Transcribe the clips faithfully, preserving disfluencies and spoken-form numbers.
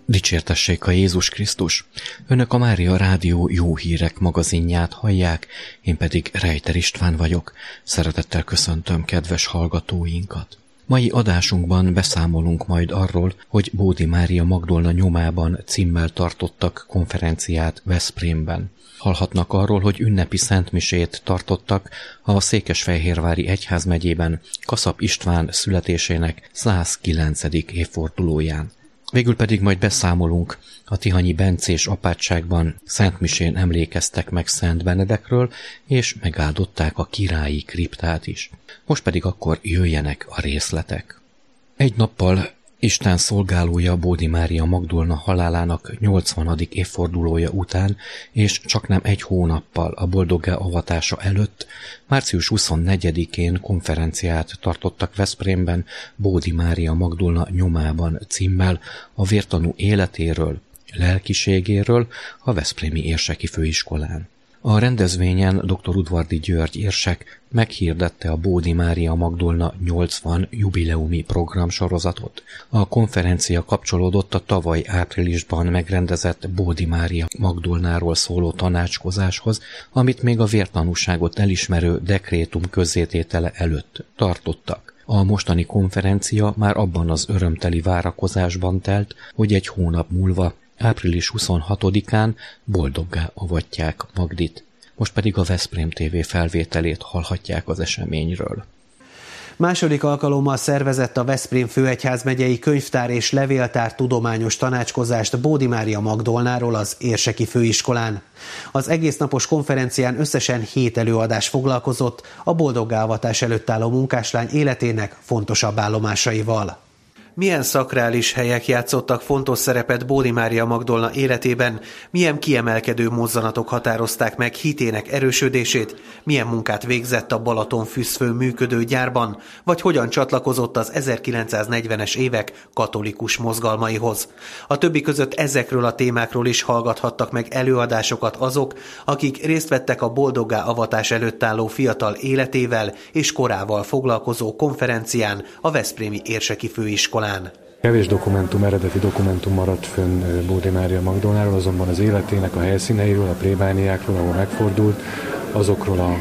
Dicsértessék a Jézus Krisztus! Önök a Mária Rádió Jó Hírek magazinját hallják, én pedig Rejter István vagyok. Szeretettel köszöntöm kedves hallgatóinkat. Mai adásunkban beszámolunk majd arról, hogy Bódi Mária Magdolna nyomában címmel tartottak konferenciát Veszprémben. Hallhatnak arról, hogy ünnepi szentmisét tartottak a Székesfehérvári egyházmegyében Kaszap István születésének százkilencedik évfordulóján. Végül pedig majd beszámolunk a tihanyi bencés apátságban szentmisén emlékeztek meg Szent Benedekről, és megáldották a királyi kriptát is. Most pedig akkor jöjjenek a részletek. Egy nappal Isten szolgálója Bódi Mária Magdolna halálának nyolcvanadik évfordulója után, és csaknem egy hónappal a boldoggá avatása előtt, március huszonnegyedikén konferenciát tartottak Veszprémben Bódi Mária Magdolna nyomában címmel a vértanú életéről, lelkiségéről a veszprémi érseki főiskolán. A rendezvényen dr. Udvardi György érsek meghirdette a Bódi Mária Magdolna nyolcvan jubileumi programsorozatot. A konferencia kapcsolódott a tavaly áprilisban megrendezett Bódi Mária Magdolnáról szóló tanácskozáshoz, amit még a vértanúságot elismerő dekrétum közzététele előtt tartottak. A mostani konferencia már abban az örömteli várakozásban telt, hogy egy hónap múlva április huszonhatodikán boldoggá avatják Magdit. Most pedig a Veszprém té vé felvételét hallhatják az eseményről. Második alkalommal szervezett a Veszprém főegyházmegyei könyvtár és levéltár tudományos tanácskozást Bódi Mária Magdolnáról az érseki főiskolán. Az egésznapos konferencián összesen hét előadás foglalkozott a boldoggá avatás előtt álló munkáslány életének fontosabb állomásaival. Milyen szakrális helyek játszottak fontos szerepet Bódi Mária Magdolna életében, milyen kiemelkedő mozzanatok határozták meg hitének erősödését, milyen munkát végzett a Balatonfüszfön működő gyárban, vagy hogyan csatlakozott az ezerkilencszáznegyvenes évek katolikus mozgalmaihoz. A többi között ezekről a témákról is hallgathattak meg előadásokat azok, akik részt vettek a boldoggá avatás előtt álló fiatal életével és korával foglalkozó konferencián a veszprémi érseki főiskolán. Kevés dokumentum, eredeti dokumentum maradt fönn Bódi Mária Magdolnáról, azonban az életének a helyszíneiről, a plébániákról, ahol megfordult, azokról a,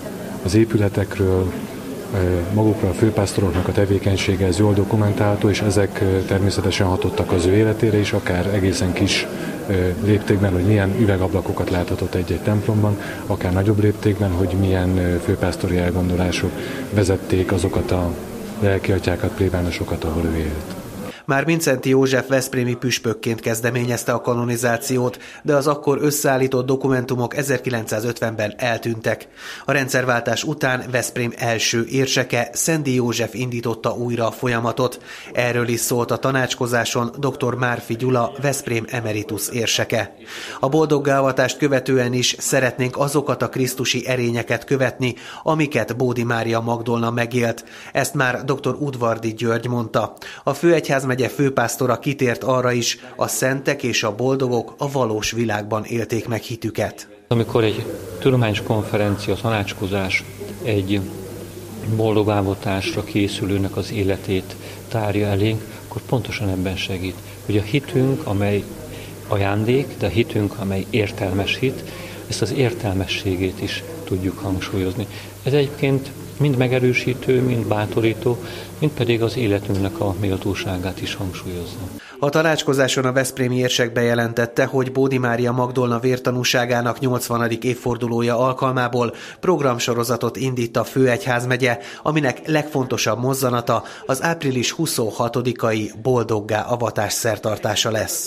az épületekről, magukról a főpásztoroknak a tevékenysége, ez jól dokumentálható, és ezek természetesen hatottak az ő életére is, akár egészen kis léptékben, hogy milyen üvegablakokat láthatott egy-egy templomban, akár nagyobb léptékben, hogy milyen főpásztori elgondolások vezették azokat a lelkiatyákat, plébánosokat, ahol ő élt. Már Mindszenty József veszprémi püspökként kezdeményezte a kanonizációt, de az akkor összeállított dokumentumok ezerkilencszázötvenben eltűntek. A rendszerváltás után Veszprém első érseke, Szendi József indította újra a folyamatot. Erről is szólt a tanácskozáson dr. Márfi Gyula, Veszprém emeritus érseke. A boldoggá avatást követően is szeretnénk azokat a krisztusi erényeket követni, amiket Bódi Mária Magdolna megélt. Ezt már dr. Udvardi György mondta. A főegyházmegye főpásztora kitért arra is, a szentek és a boldogok a valós világban élték meg hitüket. Amikor egy tudományos konferencia, tanácskozás egy boldoggá avatásra készülőnek az életét tárja elénk, akkor pontosan ebben segít, hogy a hitünk, amely ajándék, de a hitünk, amely értelmes hit, ezt az értelmességét is tudjuk hangsúlyozni. Ez egyébként mind megerősítő, mind bátorító, mind pedig az életünknek a méltóságát is hangsúlyozza. A tanácskozáson a veszprémi érsek bejelentette, hogy Bódi Mária Magdolna vértanúságának nyolcvanadik évfordulója alkalmából programsorozatot indít a főegyházmegye, aminek legfontosabb mozzanata az április huszonhatodikai boldoggá avatás szertartása lesz.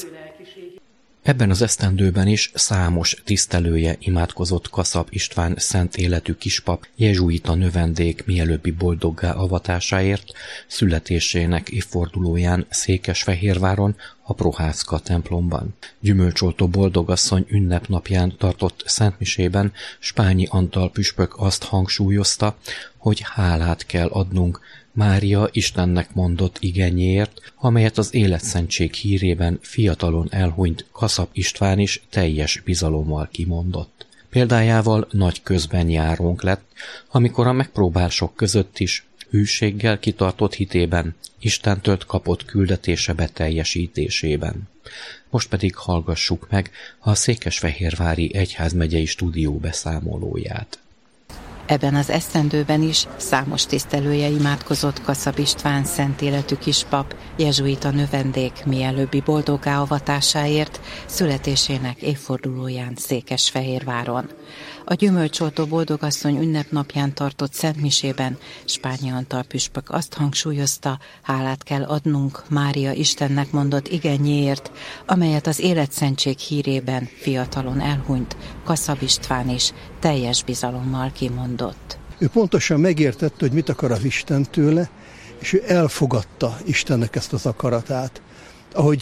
Ebben az esztendőben is számos tisztelője imádkozott Kaszap István szent életű kispap jezsuita növendék mielőbbi boldoggá avatásáért, születésének évfordulóján Székesfehérváron, a Prohászka templomban. Gyümölcsoltó boldogasszony ünnepnapján tartott szentmisében Spányi Antal püspök azt hangsúlyozta, hogy hálát kell adnunk Mária Istennek mondott igényéért, amelyet az életszentség hírében fiatalon elhunyt Kaszap István is teljes bizalommal kimondott. Példájával nagy közben járónk lett, amikor a megpróbálások között is hűséggel kitartott hitében, Istentől kapott küldetése beteljesítésében. Most pedig hallgassuk meg a Székesfehérvári Egyházmegyei Stúdió beszámolóját. Ebben az esztendőben is számos tisztelője imádkozott Kaszab István szent életű kispap, jezsuita növendék mielőbbi boldoggá avatásáért születésének évfordulóján Székesfehérváron. A gyümölcsoltó boldogasszony ünnepnapján tartott szentmisében Spányi Antal püspök azt hangsúlyozta, hálát kell adnunk Mária Istennek mondott igennyéért, amelyet az életszentség hírében fiatalon elhunyt Kaszab István is teljes bizalommal kimondott. Ő pontosan megértette, hogy mit akar az Isten tőle, és ő elfogadta Istennek ezt az akaratát. Ahogy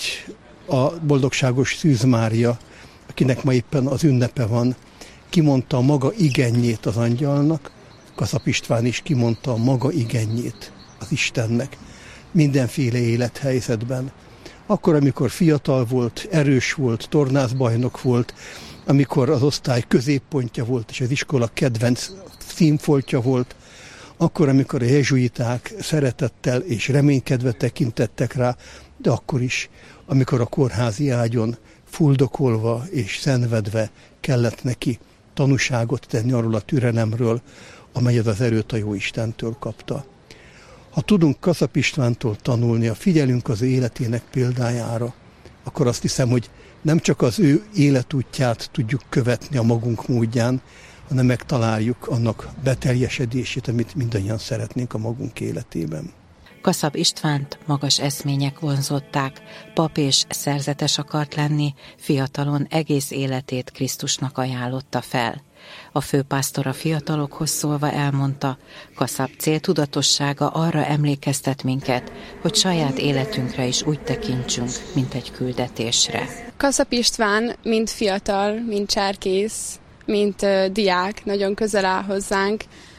a boldogságos Szűz Mária, akinek ma éppen az ünnepe van, kimondta a maga igennyét az angyalnak, Kaszab István is kimondta a maga igennyét az Istennek mindenféle élethelyzetben. Akkor, amikor fiatal volt, erős volt, tornászbajnok volt, amikor az osztály középpontja volt, és az iskola kedvenc színfoltja volt, akkor, amikor a jezsuiták szeretettel és reménykedve tekintettek rá, de akkor is, amikor a kórházi ágyon fuldokolva és szenvedve kellett neki tanúságot tenni arról a türelemről, amelyet az erőt a Jóistentől kapta. Ha tudunk Kaszab Istvántól tanulni, ha figyelünk az ő életének példájára, akkor azt hiszem, hogy nem csak az ő életútját tudjuk követni a magunk módján, hanem megtaláljuk annak beteljesedését, amit mindannyian szeretnénk a magunk életében. Kaszab Istvánt magas eszmények vonzották, pap és szerzetes akart lenni, fiatalon egész életét Krisztusnak ajánlotta fel. A főpásztor a fiatalokhoz szólva elmondta, Kaszab céltudatossága arra emlékeztet minket, hogy saját életünkre is úgy tekintsünk, mint egy küldetésre. Kaszab István mind fiatal, mind cserkész, mint uh, diák, nagyon közel áll hozzánk.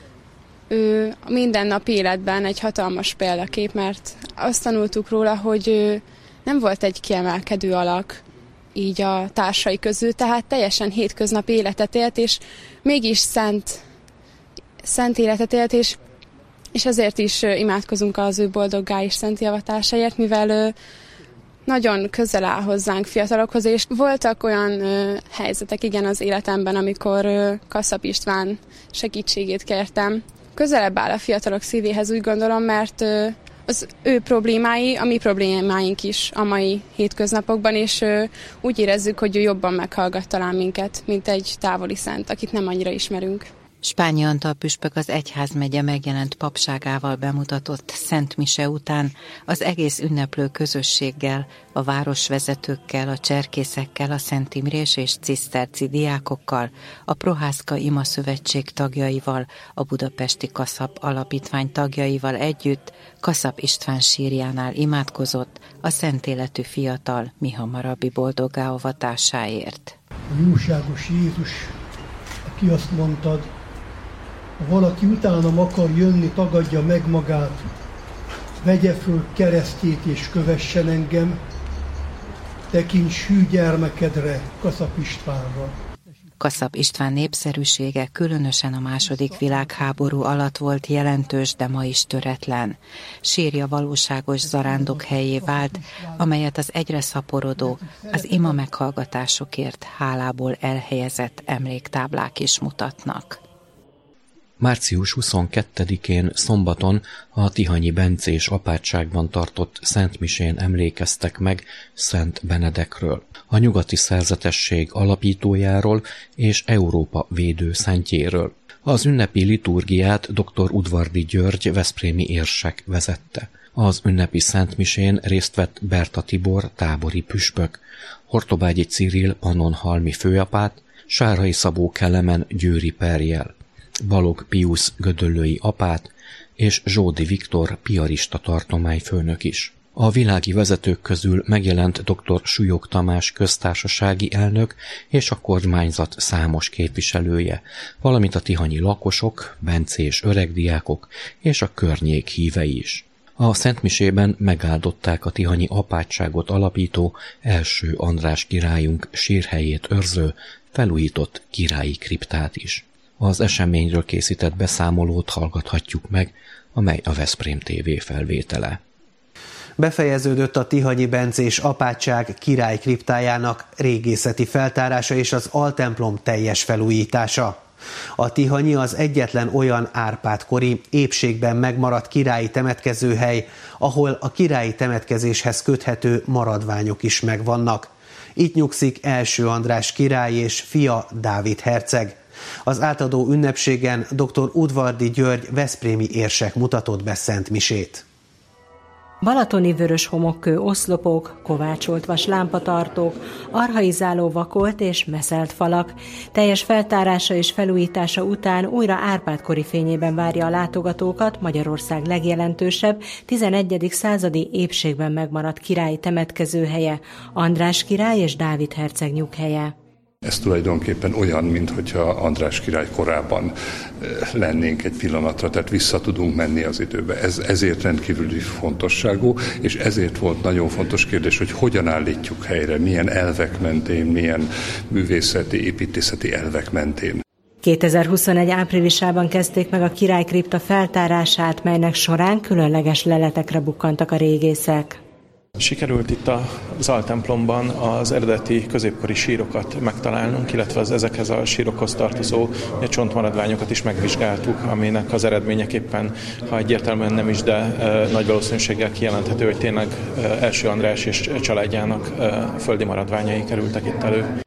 Ő a mindennapi életben egy hatalmas példakép, mert azt tanultuk róla, hogy ő nem volt egy kiemelkedő alak így a társai közül, tehát teljesen hétköznapi életet élt, és mégis szent, szent életet élt, és, és azért is imádkozunk az ő boldoggá és szent javatásáért, mivel ő nagyon közel áll hozzánk fiatalokhoz, és voltak olyan ö, helyzetek igen az életemben, amikor ö, Kaszab István segítségét kértem. Közelebb áll a fiatalok szívéhez, úgy gondolom, mert ö, az ő problémái, a mi problémáink is a mai hétköznapokban, és ö, úgy érezzük, hogy ő jobban meghallgat talán minket, mint egy távoli szent, akit nem annyira ismerünk. Spányi Antal püspök az egyházmegye megjelent papságával bemutatott Szent Mise után az egész ünneplő közösséggel, a városvezetőkkel, a cserkészekkel, a Szent Imrés és ciszterci diákokkal, a Prohászka Ima Szövetség tagjaival, a Budapesti Kaszab Alapítvány tagjaival együtt Kaszab István sírjánál imádkozott a szent életű fiatal mihamarabbi boldoggá avatásáért. A jóságos Jézus, aki azt mondtad, ha valaki utánam akar jönni, tagadja meg magát, vegye föl keresztjét és kövessen engem, tekints hű gyermekedre, Kaszab Istvánra. Kaszab István népszerűsége különösen a második világháború alatt volt jelentős, de ma is töretlen. Sírja valóságos zarándok helyé vált, amelyet az egyre szaporodó, az ima meghallgatásokért hálából elhelyezett emléktáblák is mutatnak. március huszonkettedikén szombaton a tihanyi bencés apátságban tartott szentmisén emlékeztek meg Szent Benedekről, a nyugati szerzetesség alapítójáról és Európa védőszentjéről. Az ünnepi liturgiát dr. Udvardi György veszprémi érsek vezette. Az ünnepi szentmisén részt vett Berta Tibor tábori püspök, Hortobágyi Cyril pannonhalmi főapát, Sárai Szabó Kelemen győri perjel, Balog Piusz gödöllői apát és Zsódi Viktor piarista tartományfőnök is. A világi vezetők közül megjelent dr. Súlyog Tamás köztársasági elnök és a kormányzat számos képviselője, valamint a tihanyi lakosok, bencés öregdiákok és a környék hívei is. A szentmisében megáldották a tihanyi apátságot alapító első András királyunk sírhelyét őrző, felújított királyi kriptát is. Az eseményről készített beszámolót hallgathatjuk meg, amely a Veszprém té vé felvétele. Befejeződött a Tihanyi bencés apátság király kriptájának régészeti feltárása és az altemplom teljes felújítása. A Tihanyi az egyetlen olyan Árpád-kori épségben megmaradt királyi temetkezőhely, ahol a királyi temetkezéshez köthető maradványok is megvannak. Itt nyugszik első András király és fia Dávid herceg. Az átadó ünnepségen dr. Udvardy György veszprémi érsek mutatott be szentmisét. Balatoni vörös homokkő oszlopok, kovácsolt vas lámpatartók, archaizáló vakolt és meszelt falak. Teljes feltárása és felújítása után újra Árpád-kori fényében várja a látogatókat Magyarország legjelentősebb tizenegyedik századi épségben megmaradt királyi temetkezőhelye, András király és Dávid herceg nyughelye. Ez tulajdonképpen olyan, mintha András király korában lennénk egy pillanatra, tehát vissza tudunk menni az időbe. Ez, ezért rendkívüli fontosságú, és ezért volt nagyon fontos kérdés, hogy hogyan állítjuk helyre, milyen elvek mentén, milyen művészeti, építészeti elvek mentén. kétezer-huszonegy áprilisában kezdték meg a királykripta feltárását, melynek során különleges leletekre bukkantak a régészek. Sikerült itt az altemplomban az eredeti középkori sírokat megtalálnunk, illetve az ezekhez a sírokhoz tartozó csontmaradványokat is megvizsgáltuk, aminek az eredményeképpen, ha egyértelműen nem is, de nagy valószínűséggel kijelenthető, hogy tényleg első András és családjának földi maradványai kerültek itt elő.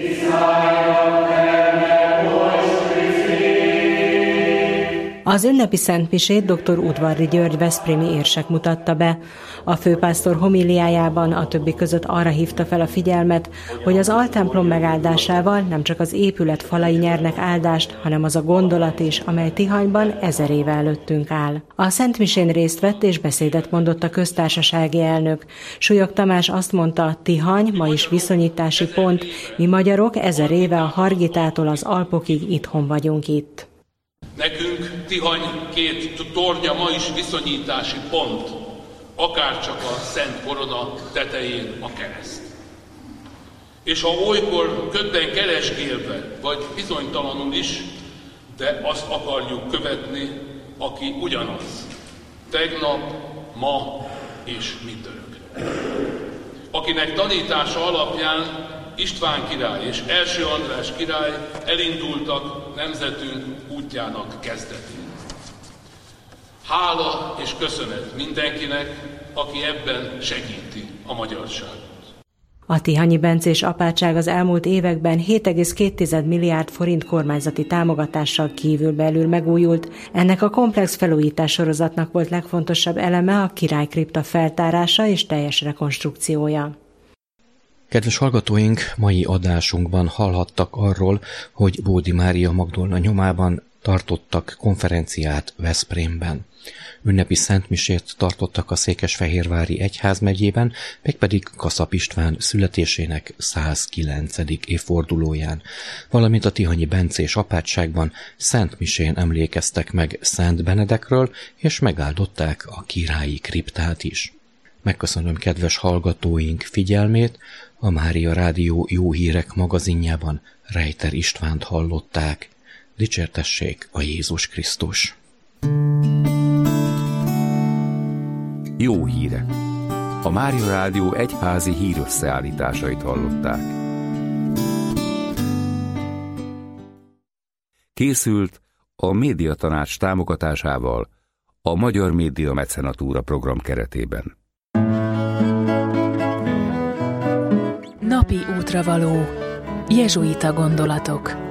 Az ünnepi szentmisét dr. Udvardy György veszprémi érsek mutatta be. A főpásztor homíliájában a többi között arra hívta fel a figyelmet, hogy az altemplom megáldásával nem csak az épület falai nyernek áldást, hanem az a gondolat is, amely Tihanyban ezer éve előttünk áll. A szentmisén részt vett és beszédet mondott a köztársasági elnök. Súlyog Tamás azt mondta, Tihany ma is viszonyítási pont, mi magyarok ezer éve a Hargitától az Alpokig itthon vagyunk itt. Nekünk Tihany két tornya ma is viszonyítási pont, akárcsak a Szent Korona tetején a kereszt. És ha olykor ködben keresgélve, vagy bizonytalanul is, de azt akarjuk követni, aki ugyanaz, tegnap, ma és mindörökre. Akinek tanítása alapján István király és első András király elindultak nemzetünk útjának kezdetén. Hála és köszönet mindenkinek, aki ebben segíti a magyarságot. A Tihanyi bencés apátság az elmúlt években hét egész két milliárd forint kormányzati támogatással kívülbelül megújult. Ennek a komplex felújítás sorozatnak volt legfontosabb eleme a királykripta feltárása és teljes rekonstrukciója. Kedves hallgatóink, mai adásunkban hallhattak arról, hogy Bódi Mária Magdolna nyomában tartottak konferenciát Veszprémben. Ünnepi szentmisét tartottak a Székesfehérvári egyházmegyében, mégpedig Kaszap István születésének százkilencedik évfordulóján, valamint a Tihanyi bencés apátságban szentmisén emlékeztek meg Szent Benedekről, és megáldották a királyi kriptát is. Megköszönöm kedves hallgatóink figyelmét, a Mária Rádió Jó Hírek magazinjában Rejter Istvánt hallották. Dicsértessék a Jézus Krisztus! Jó hírek! A Mária Rádió egyházi hírösszeállításait hallották. Készült a Médiatanács támogatásával a Magyar Média Mecenatúra program keretében. Napi útravaló. Jezsuita gondolatok.